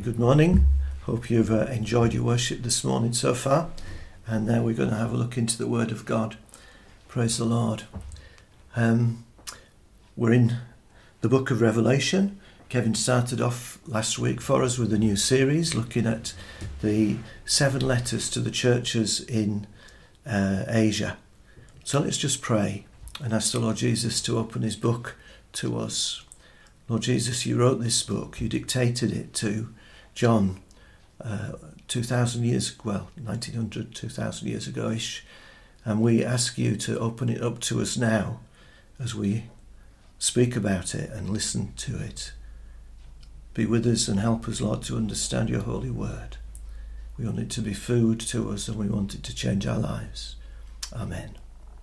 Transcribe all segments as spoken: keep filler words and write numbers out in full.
Good morning. Hope you've uh, enjoyed your worship this morning so far. And now we're going to have a look into the Word of God. Praise the Lord. Um, we're in the book of Revelation. Kevin started off last week for us with a new series looking at the seven letters to the churches in uh, Asia. So let's just pray and ask the Lord Jesus to open his book to us. Lord Jesus, you wrote this book. You dictated it to John uh, two thousand years, well, nineteen hundred, two thousand years ago-ish. And we ask you to open it up to us now as we speak about it and listen to it. Be with us and help us, Lord, to understand your holy word. We want it to be food to us and we want it to change our lives. Amen.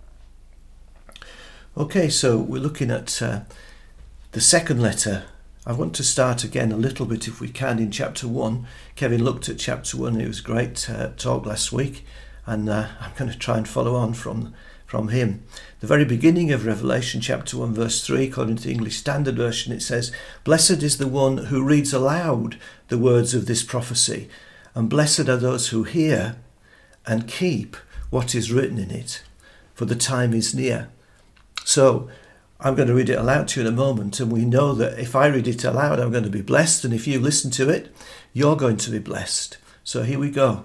Okay, so we're looking at uh, the second letter. I want to start again a little bit, if we can, in chapter one. Kevin looked at chapter one. It was a great uh, talk last week, and uh, I'm going to try and follow on from, from him. The very beginning of Revelation chapter one, verse three, according to the English Standard Version, it says, "Blessed is the one who reads aloud the words of this prophecy, and blessed are those who hear and keep what is written in it, for the time is near." So, I'm going to read it aloud to you in a moment, and we know that if I read it aloud, I'm going to be blessed, and if you listen to it, you're going to be blessed. So here we go.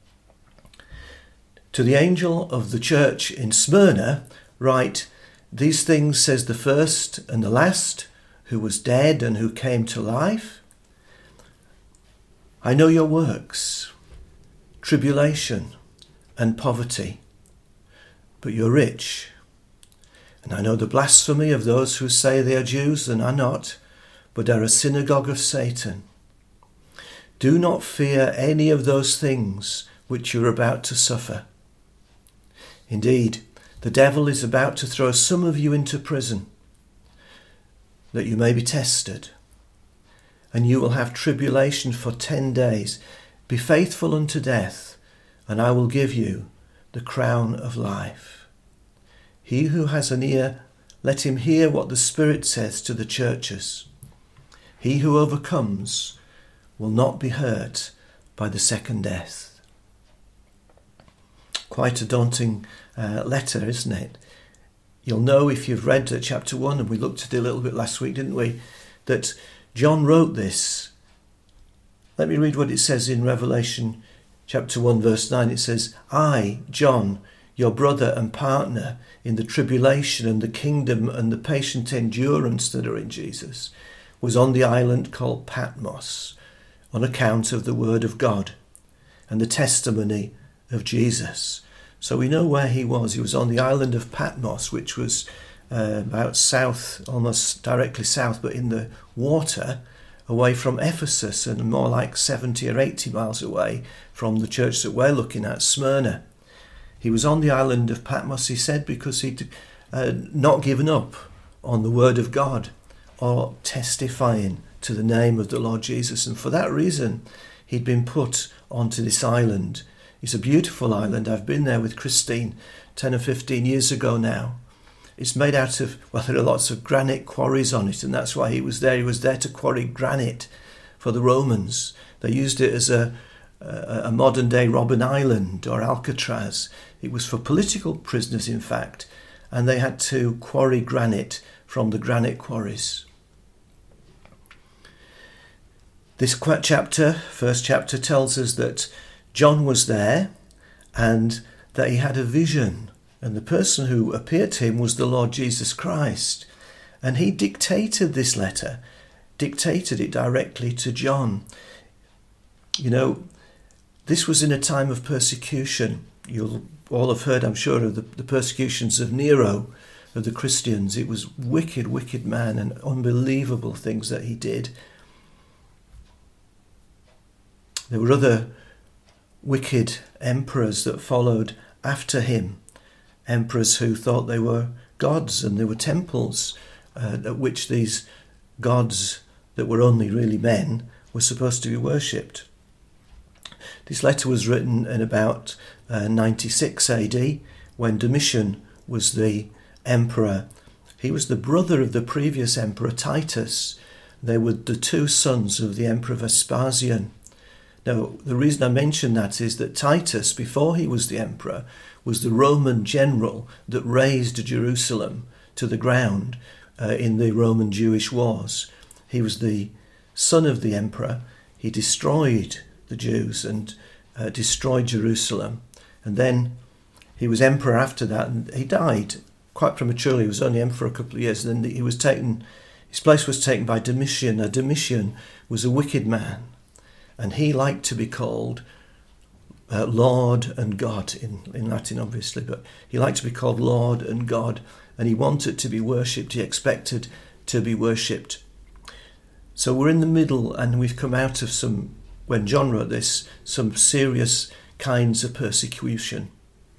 "To the angel of the church in Smyrna, write, these things says the first and the last, who was dead and who came to life. I know your works, tribulation and poverty, but you're rich. And I know the blasphemy of those who say they are Jews and are not, but are a synagogue of Satan. Do not fear any of those things which you're about to suffer. Indeed, the devil is about to throw some of you into prison, that you may be tested, and you will have tribulation for ten days. Be faithful unto death, and I will give you the crown of life. He who has an ear, let him hear what the Spirit says to the churches. He who overcomes will not be hurt by the second death." Quite a daunting uh, letter, isn't it? You'll know if you've read uh, chapter one, and we looked at it a little bit last week, didn't we, that John wrote this. Let me read what it says in Revelation chapter one, verse nine. It says, "I, John, your brother and partner in the tribulation and the kingdom and the patient endurance that are in Jesus, was on the island called Patmos on account of the word of God and the testimony of Jesus." So we know where he was. He was on the island of Patmos, which was uh, about south, almost directly south, but in the water, away from Ephesus, and more like seventy or eighty miles away from the church that we're looking at, Smyrna. He was on the island of Patmos, he said, because he'd uh, not given up on the word of God or testifying to the name of the Lord Jesus. And for that reason, he'd been put onto this island. It's a beautiful island. I've been there with Christine ten or fifteen years ago now. It's made out of, well, there are lots of granite quarries on it, and that's why he was there. He was there to quarry granite for the Romans. They used it as a a modern-day Robben Island or Alcatraz. It was for political prisoners, in fact, and they had to quarry granite from the granite quarries. This chapter, first chapter, tells us that John was there and that he had a vision, and the person who appeared to him was the Lord Jesus Christ, and he dictated this letter, dictated it directly to John. You know, this was in a time of persecution. You'll all have heard, I'm sure, of the, the persecutions of Nero, of the Christians. It was wicked, wicked man, and unbelievable things that he did. There were other wicked emperors that followed after him, emperors who thought they were gods, and there were temples uh, at which these gods that were only really men were supposed to be worshipped. This letter was written in about uh, ninety-six A D, when Domitian was the emperor. He was the brother of the previous emperor Titus, They were the two sons of the Emperor Vespasian. Now, the reason I mention that is that Titus, before he was the emperor, was the Roman general that razed Jerusalem to the ground uh, in the Roman Jewish wars. He was the son of the emperor. He destroyed the Jews and uh, destroyed Jerusalem. And then he was emperor after that, and he died quite prematurely. He was only emperor a couple of years. And then he was taken, his place was taken by Domitian. Now, Domitian was a wicked man, and he liked to be called uh, Lord and God, in, in Latin obviously, but he liked to be called Lord and God, and he wanted to be worshipped. He expected to be worshipped. So we're in the middle, and we've come out of some, when John wrote this, some serious kinds of persecution.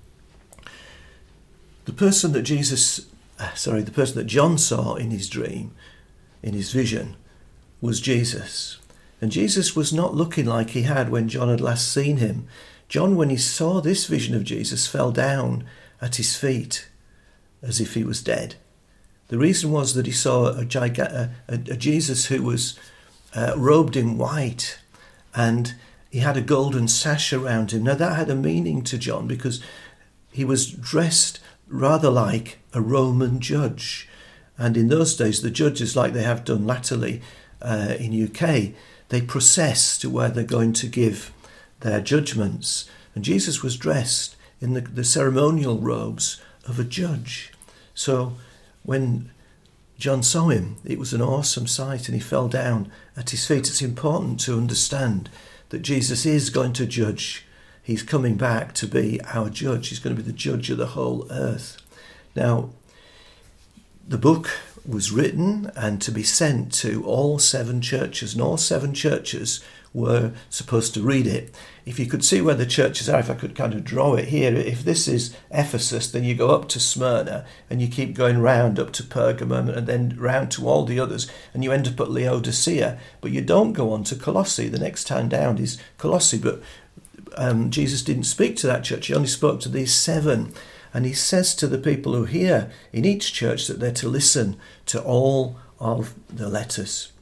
The person that Jesus, sorry, the person that John saw in his dream, in his vision, was Jesus. And Jesus was not looking like he had when John had last seen him. John, when he saw this vision of Jesus, fell down at his feet as if he was dead. The reason was that he saw a, giga- a, a, a Jesus who was uh, robed in white, and he had a golden sash around him. Now that had a meaning to John, because he was dressed rather like a Roman judge. And in those days, the judges, like they have done latterly uh, in U K, they process to where they're going to give their judgments. And Jesus was dressed in the, the ceremonial robes of a judge. So when John saw him, it was an awesome sight, and he fell down at his feet. It's important to understand that Jesus is going to judge. He's coming back to be our judge. He's going to be the judge of the whole earth. Now, the book was written and to be sent to all seven churches, and all seven churches were supposed to read it. If you could see where the churches are, if I could kind of draw it here, if this is Ephesus, then you go up to Smyrna and you keep going round up to Pergamum and then round to all the others, and you end up at Laodicea, but you don't go on to Colossae. The next town down is Colossae, but um, Jesus didn't speak to that church. He only spoke to these seven. And he says to the people who hear in each church that they're to listen to all of the letters.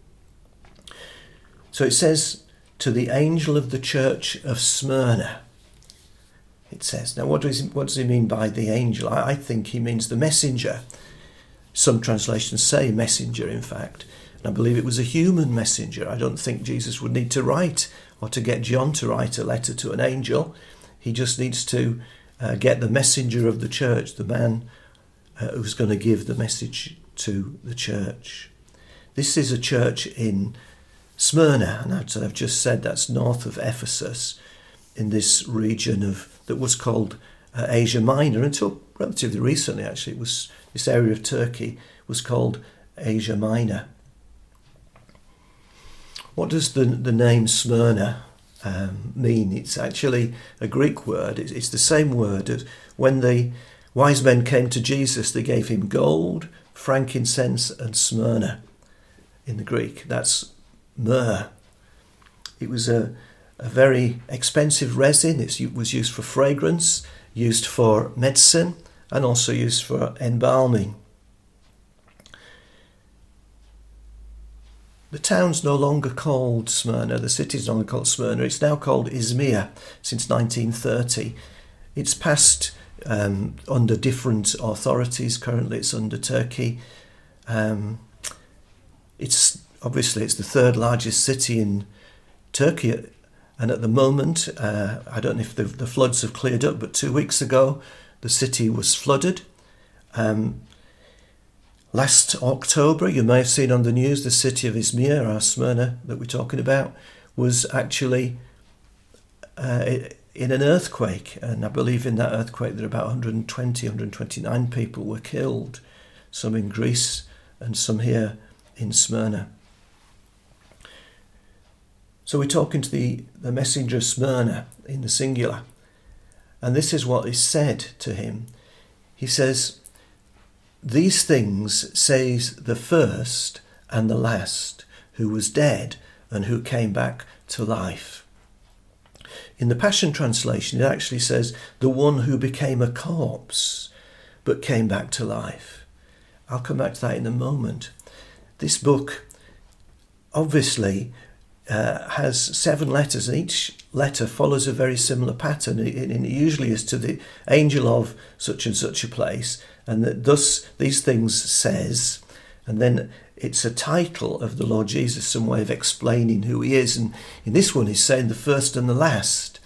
So it says, to the angel of the church of Smyrna, it says. Now, what does he, what does he mean by the angel? I, I think he means the messenger. Some translations say messenger, in fact. And I believe it was a human messenger. I don't think Jesus would need to write or to get John to write a letter to an angel. He just needs to Uh, get the messenger of the church, the man uh, who's going to give the message to the church. This is a church in Smyrna, and as I've just said, that's north of Ephesus, in this region of that was called uh, Asia Minor until relatively recently. Actually, it was this area of Turkey was called Asia Minor. What does the the name Smyrna Um, mean? It's actually a Greek word. It's, it's the same word as when the wise men came to Jesus, they gave him gold, frankincense and Smyrna in the Greek. That's myrrh. It was a, a very expensive resin. It's, it was used for fragrance, used for medicine, and also used for embalming. The town's no longer called Smyrna. The city's no longer called Smyrna. It's now called Izmir since nineteen thirty. It's passed um, under different authorities. Currently, it's under Turkey. Um, it's obviously it's the third largest city in Turkey, and at the moment, uh, I don't know if the, the floods have cleared up, but two weeks ago, the city was flooded. Um, Last October, you may have seen on the news, the city of Izmir, or Smyrna that we're talking about, was actually uh, in an earthquake. And I believe in that earthquake there about one hundred twenty, one hundred twenty-nine people were killed, some in Greece and some here in Smyrna. So we're talking to the, the messenger of Smyrna in the singular. And this is what is said to him. He says, "These things says the first and the last, who was dead and who came back to life." In the Passion Translation, it actually says, "the one who became a corpse but came back to life." I'll come back to that in a moment. This book obviously uh, has seven letters, and each letter follows a very similar pattern. It, it usually is to the angel of such and such a place, and that thus these things says, and then it's a title of the Lord Jesus, some way of explaining who he is. And in this one, he's saying the first and the last.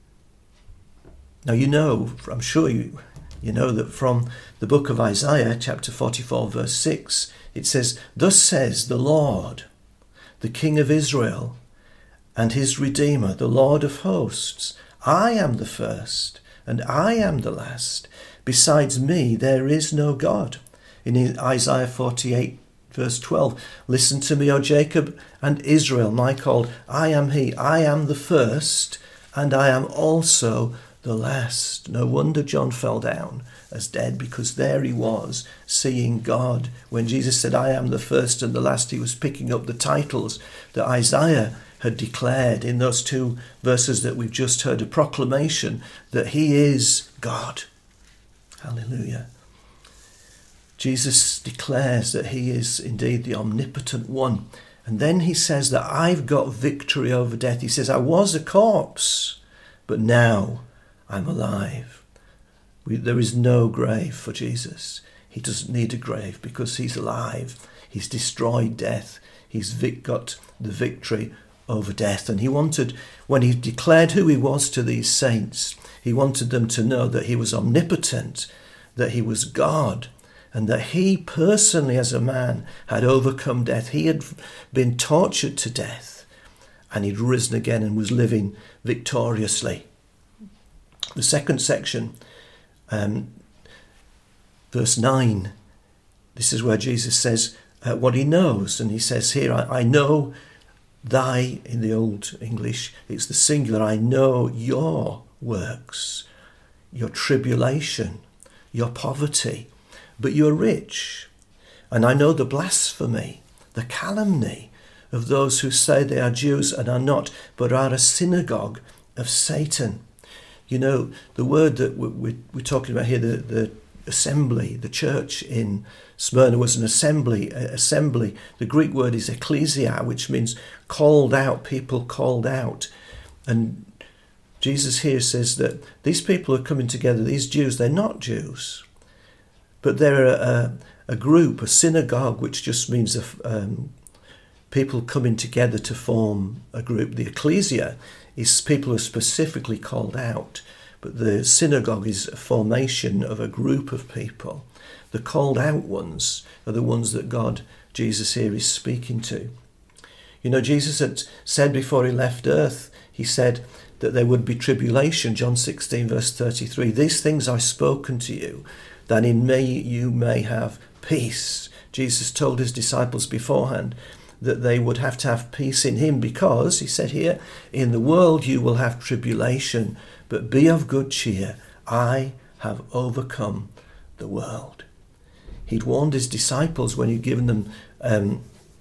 Now, you know, I'm sure you, you know that from the book of Isaiah, chapter forty-four, verse six, it says, "Thus says the Lord, the King of Israel, and his Redeemer, the Lord of hosts. I am the first, and I am the last. Besides me, there is no God." In Isaiah forty-eight, verse twelve, "Listen to me, O Jacob and Israel, my called. I am he. I am the first, and I am also the last." No wonder John fell down as dead, because there he was, seeing God. When Jesus said, "I am the first and the last," he was picking up the titles that Isaiah had declared in those two verses that we've just heard, a proclamation that he is God. Hallelujah. Jesus declares that he is indeed the omnipotent one. And then he says that I've got victory over death. He says, I was a corpse, but now I'm alive. We, there is no grave for Jesus. He doesn't need a grave because he's alive. He's destroyed death. He's vic- got the victory over death. And he wanted, when he declared who he was to these saints, he wanted them to know that he was omnipotent, that he was God, and that he personally as a man had overcome death. He had been tortured to death, and he'd risen again and was living victoriously. The second section, um, verse nine, this is where Jesus says uh, what he knows. And he says here, I, I know thy, in the Old English, it's the singular, I know your works, your tribulation, your poverty, but you are rich. And I know the blasphemy, the calumny of those who say they are Jews and are not, but are a synagogue of Satan. You know, the word that we're, we're talking about here, the, the assembly, the church in Smyrna was an assembly. Assembly. The Greek word is ecclesia, which means called out, people called out. And Jesus here says that these people are coming together, these Jews, they're not Jews, but they're a, a group, a synagogue, which just means a, um, people coming together to form a group. The ecclesia is people who are specifically called out, but the synagogue is a formation of a group of people. The called out ones are the ones that God, Jesus here, is speaking to. You know, Jesus had said before he left earth, he said that there would be tribulation. John sixteen, verse thirty-three, "These things I've spoken to you, that in me you may have peace." Jesus told his disciples beforehand that they would have to have peace in him because, he said here, in the world you will have tribulation, but be of good cheer. I have overcome the world. He'd warned his disciples when he'd given them um,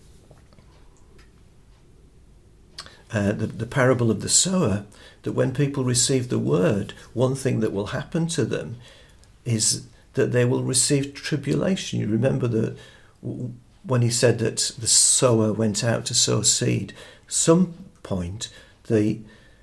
uh, the, the parable of the sower, that when people receive the word, one thing that will happen to them is that they will receive tribulation. You remember that when he said that the sower went out to sow seed, some point the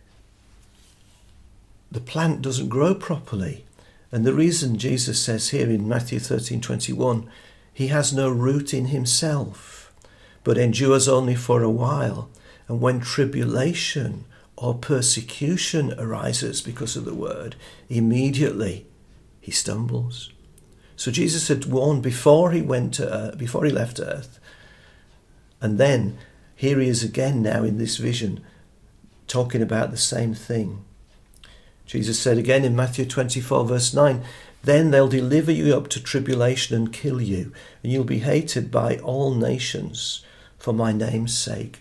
the plant doesn't grow properly. And the reason Jesus says here in Matthew thirteen twenty-one, he has no root in himself, but endures only for a while. And when tribulation or persecution arises because of the word, immediately he stumbles. So Jesus had warned before he went to earth, before he left earth. And then here he is again now in this vision, talking about the same thing. Jesus said again in Matthew twenty-four, verse nine, "Then they'll deliver you up to tribulation and kill you, and you'll be hated by all nations for my name's sake."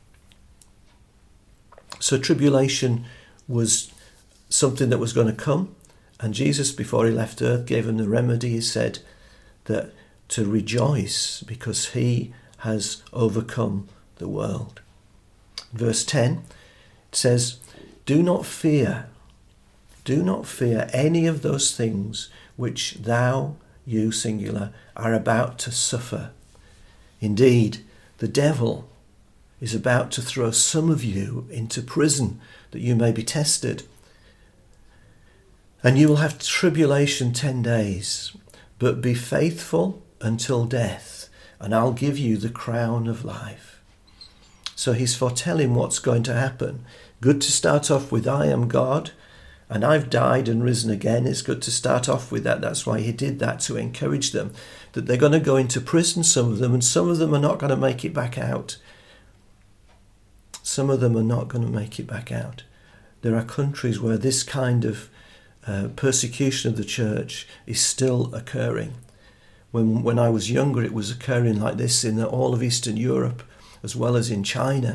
So tribulation was something that was going to come. And Jesus, before he left earth, gave him the remedy. He said that to rejoice because he has overcome the world. Verse ten, it says, "Do not fear, do not fear any of those things which thou, you singular, are about to suffer. Indeed, the devil is about to throw some of you into prison that you may be tested. And you will have tribulation ten days, but be faithful until death, and I'll give you the crown of life. So he's foretelling what's going to happen. Good to start off with, I am God, and I've died and risen again. It's good to start off with that. That's why he did that, to encourage them, that they're going to go into prison, some of them, and some of them are not going to make it back out. Some of them are not going to make it back out. There are countries where this kind of uh, persecution of the church is still occurring. When when I was younger, it was occurring like this in all of Eastern Europe, as well as in China.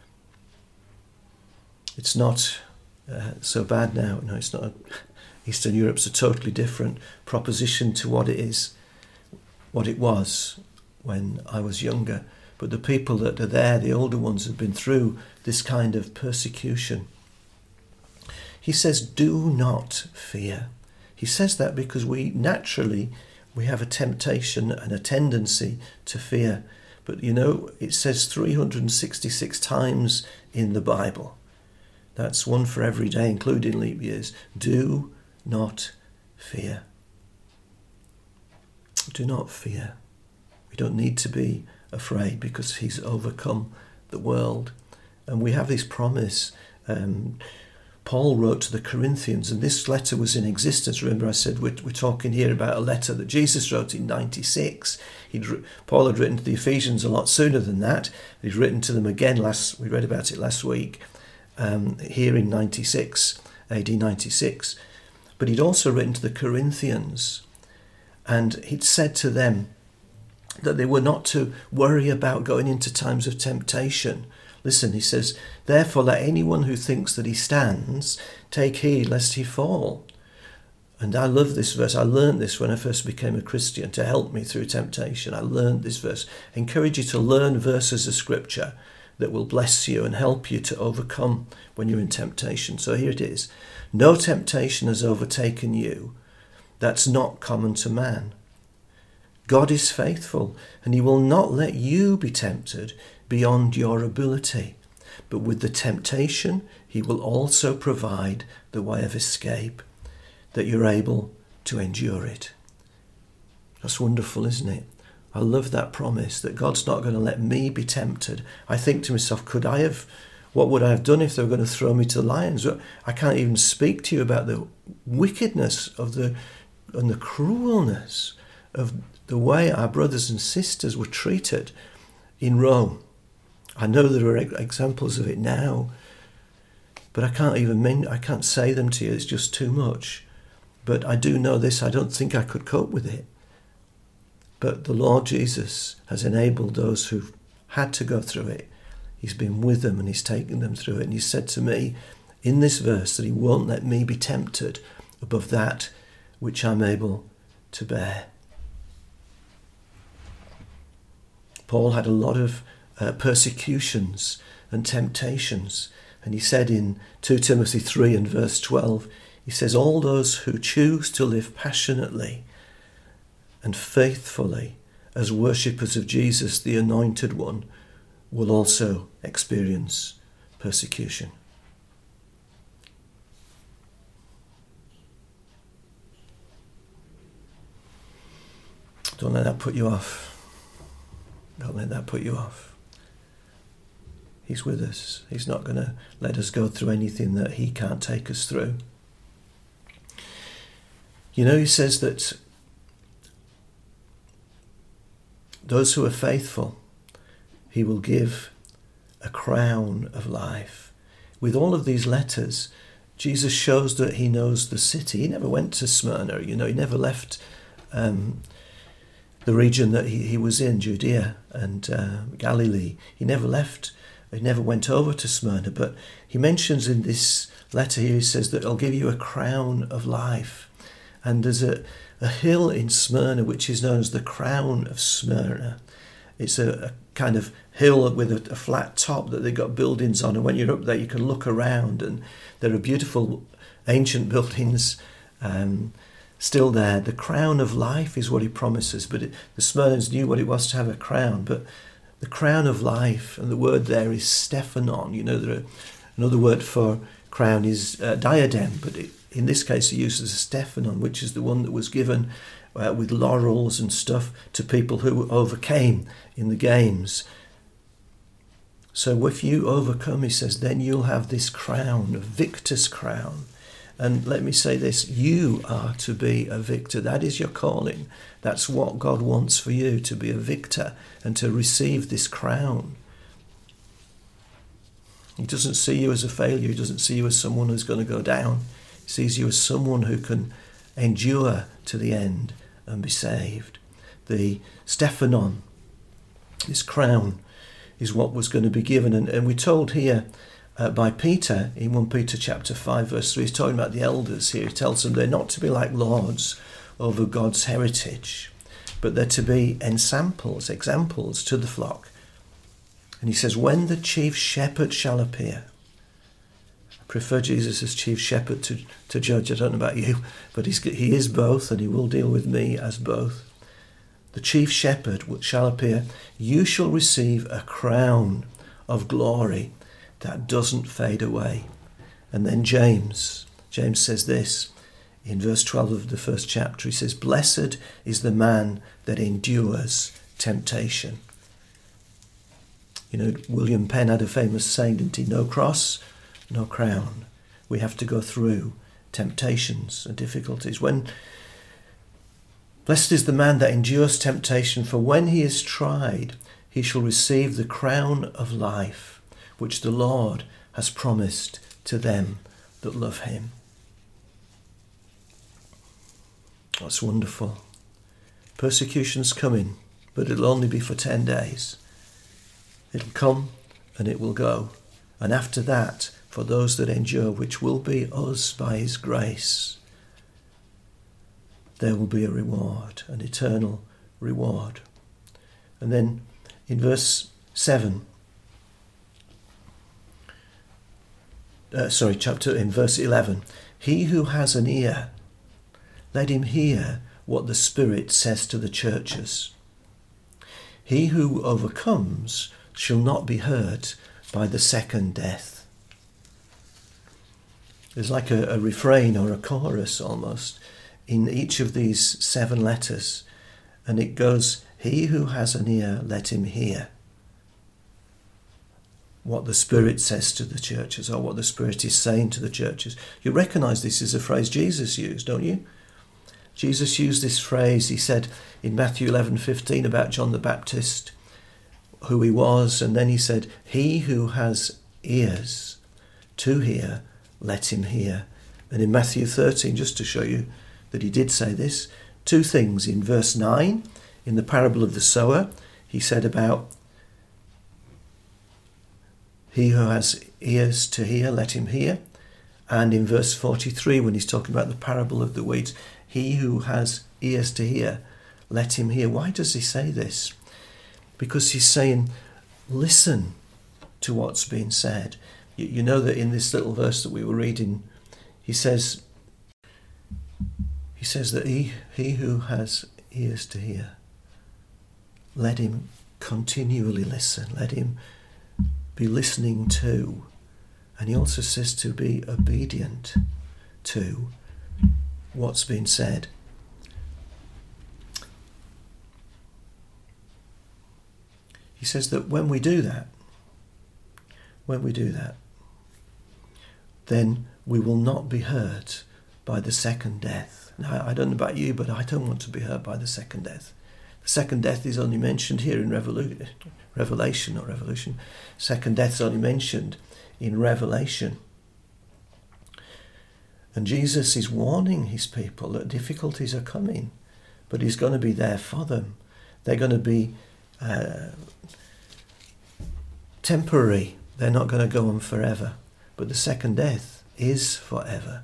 It's not uh, so bad now. No, it's not. Eastern Europe's a totally different proposition to what it is, what it was when I was younger. But the people that are there, the older ones, have been through this kind of persecution. He says, do not fear. He says that because we naturally, we have a temptation and a tendency to fear. But you know, it says three hundred sixty-six times in the Bible. That's one for every day, including leap years. Do not fear. Do not fear. We don't need to be afraid because he's overcome the world. And we have this promise. Um, Paul wrote to the Corinthians, and this letter was in existence. Remember I said we're, we're talking here about a letter that Jesus wrote in ninety-six. He'd, Paul had written to the Ephesians a lot sooner than that. He'd written to them again last, we read about it last week, um, here in ninety-six, A D ninety-six. But he'd also written to the Corinthians, and he'd said to them that they were not to worry about going into times of temptation. Listen, he says, therefore let anyone who thinks that he stands take heed lest he fall. And I love this verse. I learned this when I first became a Christian to help me through temptation. I learned this verse. I encourage you to learn verses of scripture that will bless you and help you to overcome when you're in temptation. So here it is. No temptation has overtaken you that's not common to man. God is faithful, and he will not let you be tempted beyond your ability. But with the temptation, he will also provide the way of escape, that you're able to endure it. That's wonderful, isn't it? I love that promise that God's not going to let me be tempted. I think to myself, could I have, what would I have done if they were going to throw me to the lions? I can't even speak to you about the wickedness of the and the cruelness of the way our brothers and sisters were treated in Rome. I know there are examples of it now, but I can't even mean, I can't say them to you. It's just too much. But I do know this. I don't think I could cope with it. But the Lord Jesus has enabled those who've had to go through it. He's been with them and he's taken them through it. And he said to me in this verse that he won't let me be tempted above that which I'm able to bear. Paul had a lot of uh, persecutions and temptations. And he said in Second Timothy three and verse twelve, he says, all those who choose to live passionately and faithfully as worshippers of Jesus, the Anointed One, will also experience persecution. Don't let that put you off. Don't let that put you off. He's with us. He's not going to let us go through anything that he can't take us through. You know, he says that those who are faithful, he will give a crown of life. With all of these letters, Jesus shows that he knows the city. He never went to Smyrna, you know, he never left um, the region that he, he was in, Judea and uh, Galilee. He never left, he never went over to Smyrna, but he mentions in this letter here, he says that I'll give you a crown of life. And there's a, a hill in Smyrna which is known as the Crown of Smyrna. It's a, a kind of hill with a, a flat top that they've got buildings on, and when you're up there you can look around, and there are beautiful ancient buildings um, still there. The crown of life is what he promises, but it, the Smyrnans knew what it was to have a crown, but the crown of life, and the word there is Stephanon. You know, there are, another word for crown is uh, diadem, but it, in this case he uses a Stephanon, which is the one that was given uh, with laurels and stuff to people who overcame in the games. So if you overcome, he says, then you'll have this crown, a victor's crown. And let me say this, you are to be a victor. That is your calling. That's what God wants for you, to be a victor and to receive this crown. He doesn't see you as a failure. He doesn't see you as someone who's going to go down. He sees you as someone who can endure to the end and be saved. The Stephanon, this crown, is what was going to be given. And, and we're told here uh, by Peter in First Peter chapter five verse three, he's talking about the elders here. He tells them they're not to be like lords over God's heritage, but they're to be ensamples, examples to the flock. And he says, when the chief shepherd shall appear. I prefer Jesus as chief shepherd to, to judge. I don't know about you, but he's, he is both, and he will deal with me as both. The chief shepherd shall appear. You shall receive a crown of glory that doesn't fade away. And then James, James says this in verse twelve of the first chapter. He says, blessed is the man that endures temptation. You know, William Penn had a famous saying, didn't he? No cross, no crown. We have to go through temptations and difficulties. When blessed is the man that endures temptation, for when he is tried, he shall receive the crown of life, which the Lord has promised to them that love him. That's wonderful. Persecution's coming, but it'll only be for ten days. It'll come and it will go. And after that, for those that endure, which will be us by his grace, there will be a reward, an eternal reward. And then in verse seven, uh, sorry, chapter in verse eleven, he who has an ear, let him hear what the Spirit says to the churches. He who overcomes shall not be hurt by the second death. There's like a, a refrain or a chorus almost in each of these seven letters, and it goes, he who has an ear, let him hear what the Spirit says to the churches, or what the Spirit is saying to the churches. You recognise this is a phrase Jesus used, don't you? Jesus used this phrase. He said in Matthew eleven fifteen about John the Baptist, who he was, and then he said, he who has ears to hear, let him hear. And in Matthew thirteen, just to show you that he did say this, two things. In verse nine, in the parable of the sower, he said about he who has ears to hear, let him hear. And in verse forty-three, when he's talking about the parable of the weeds, he who has ears to hear, let him hear. Why does he say this? Because he's saying, listen to what's being said. You, you know that in this little verse that we were reading, he says, he says that he, he who has ears to hear, let him continually listen. Let him be listening to. And he also says to be obedient to what's been said. He says that when we do that, when we do that, then we will not be hurt by the second death. Now, I don't know about you, but I don't want to be hurt by the second death. The second death is only mentioned here in Revolu- Revelation, not Revolution. Second death is only mentioned in Revelation. And Jesus is warning his people that difficulties are coming, but he's going to be there for them. They're going to be uh, temporary. They're not going to go on forever. But the second death is forever.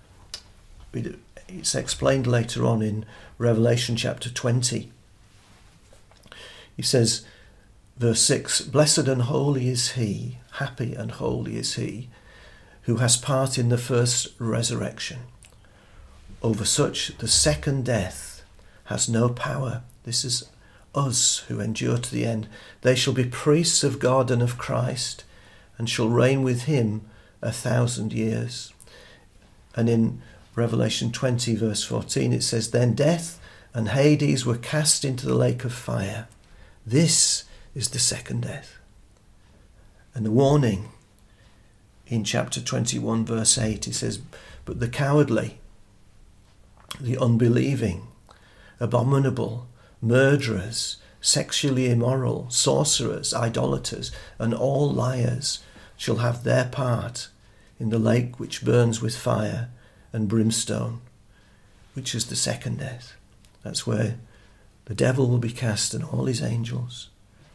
It's explained later on in Revelation chapter twenty. He says, verse six, blessed and holy is he, happy and holy is he, who has part in the first resurrection. Over such the second death has no power. This is us who endure to the end. They shall be priests of God and of Christ, and shall reign with him a thousand years. And in Revelation twenty verse fourteen it says, then death and Hades were cast into the lake of fire. This is the second death. And the warning in chapter twenty-one verse eight, it says, but the cowardly, the unbelieving, abominable, murderers, sexually immoral, sorcerers, idolaters, and all liars shall have their part in the lake which burns with fire and brimstone, which is the second death. That's where the devil will be cast and all his angels.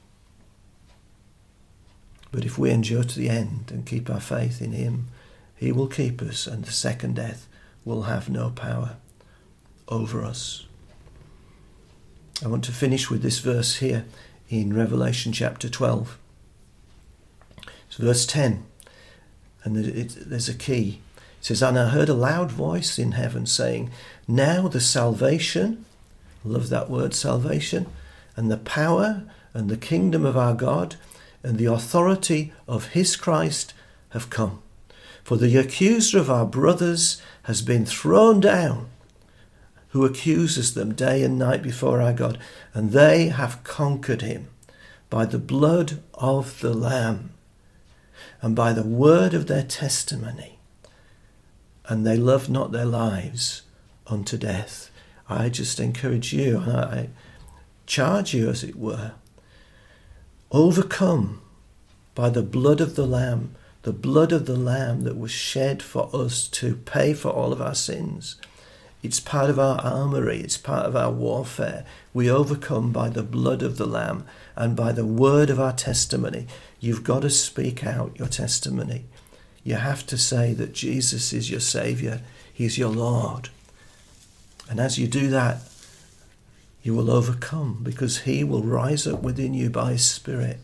But if we endure to the end and keep our faith in him, he will keep us, and the second death will have no power over us. I want to finish with this verse here in Revelation chapter twelve. It's verse ten, and there's a key. It says, and I heard a loud voice in heaven saying, now the salvation, love that word, salvation, and the power and the kingdom of our God and the authority of his Christ have come. For the accuser of our brothers has been thrown down, who accuses them day and night before our God, and they have conquered him by the blood of the Lamb and by the word of their testimony, and they love not their lives unto death. I just encourage you, and I charge you, as it were, overcome by the blood of the Lamb, the blood of the Lamb that was shed for us to pay for all of our sins. It's part of our armoury, it's part of our warfare. We overcome by the blood of the Lamb and by the word of our testimony. You've got to speak out your testimony. You have to say that Jesus is your Saviour, he's your Lord. And as you do that, you will overcome, because he will rise up within you by his Spirit.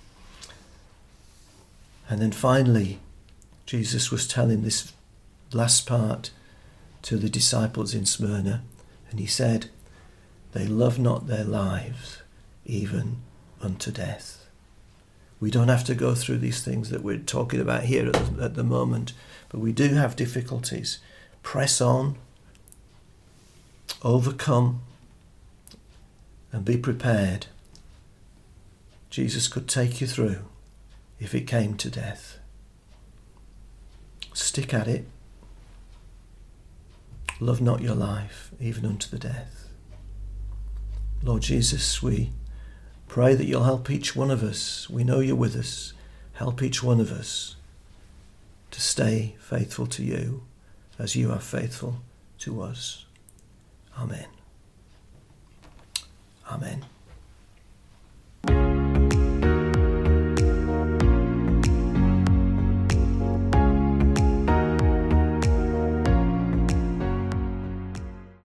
And then finally, Jesus was telling this last part to the disciples in Smyrna, and he said, they love not their lives even unto death. We don't have to go through these things that we're talking about here at the, at the moment, but we do have difficulties. Press on, overcome, and be prepared. Jesus could take you through if it came to death. Stick at it. Love not your life, even unto the death. Lord Jesus, we pray that you'll help each one of us. We know you're with us. Help each one of us to stay faithful to you as you are faithful to us. Amen. Amen.